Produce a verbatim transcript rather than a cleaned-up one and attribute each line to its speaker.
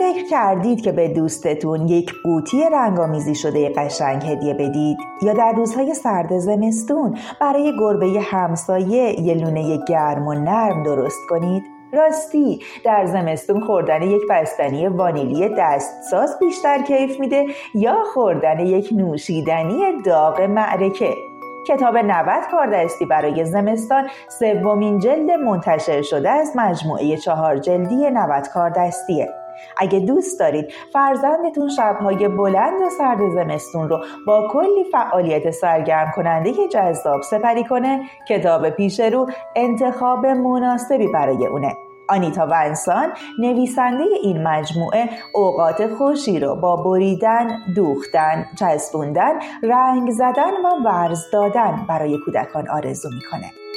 Speaker 1: فکر کردید که به دوستتون یک قوطی رنگامیزی شده قشنگ هدیه بدید یا در روزهای سرد زمستون برای گربه همسایه یه لونه گرم و نرم درست کنید؟ راستی در زمستون خوردن یک بستنی وانیلی دستساز بیشتر کیف میده یا خوردن یک نوشیدنی داغ معرکه؟ کتاب نود کاردستی برای زمستان سومین جلد منتشر شده از مجموعه چهار جلدی نود کاردستیه. اگه دوست دارید فرزندتون شب‌های بلند و سرد زمستون رو با کلی فعالیت سرگرم کننده جذاب سپری کنه، کتاب پیش رو انتخاب مناسبی برای اونه. آنیتا ونسان نویسنده این مجموعه اوقات خوشی رو با بریدن، دوختن، چسبوندن، رنگ زدن و ورز دادن برای کودکان آرزو میکنه.